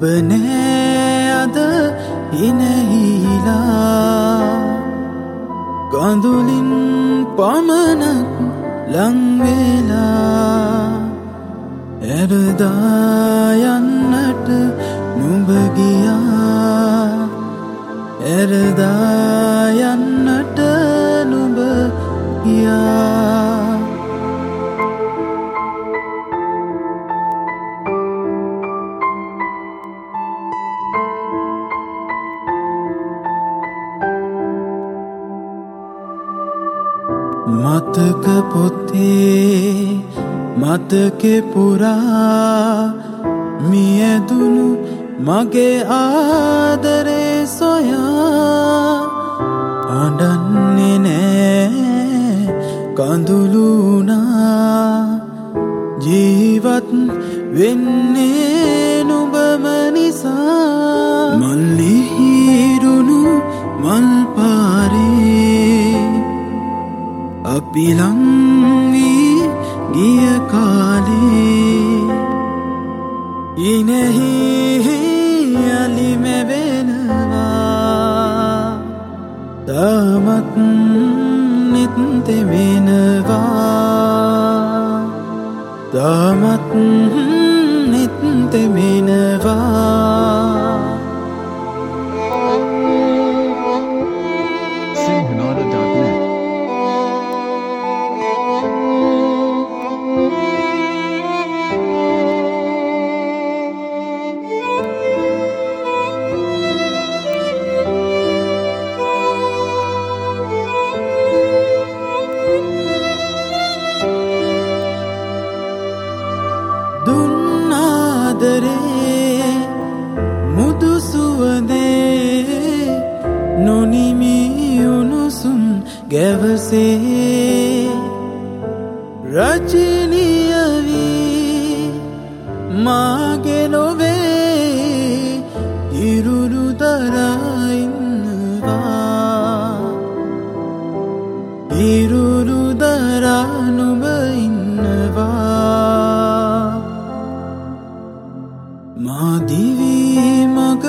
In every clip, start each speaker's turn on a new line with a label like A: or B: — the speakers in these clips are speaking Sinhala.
A: ඔබ නෑ අද ඉනහිලා ගඳුලින් පමණක් ලංවෙලා ඇරදා යන්නට නුඹ ගියා ඇරදා යන්නට නුඹ ගියා මතක පොතේ මතකෙ පුරා මියදුණු මගේ ආදරේ සොයා අඬන්නේ නෑ කඳුළුනා ජීවත් වෙන්නේ නුඹම නිසා මල්ලිහිරුණු මල් පාරේ අපි ලං වී ගිය කාලේ ඉනෙහි අලිමෙ වෙනවා තාමත් නිත් තෙමෙනවා තාමත් නිත් තෙමෙනවා
B: Sinhanada.net
A: දුන්නාදරේ මුදුසුවදේ නොනිමි උණුසුම් ගැවසේ රජනියවී මාගේ ලොවේ ඉරුරු දරයින්නවා ඉරුරු දරා නුඹ ඉන්නවා මාදිවී මග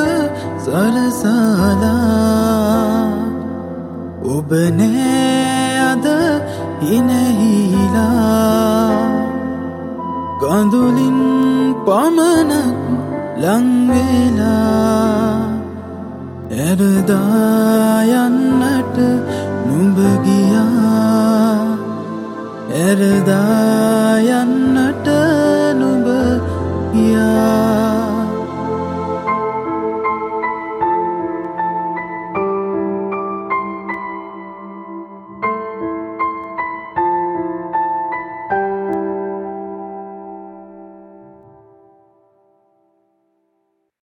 A: සලසලා ඔබ නෑ අද ඉනහිලා ගඳුලින් පමණක් ලංවෙලා ඇරදා යන්නට නුඹ ගියා ඇරදා යන්නට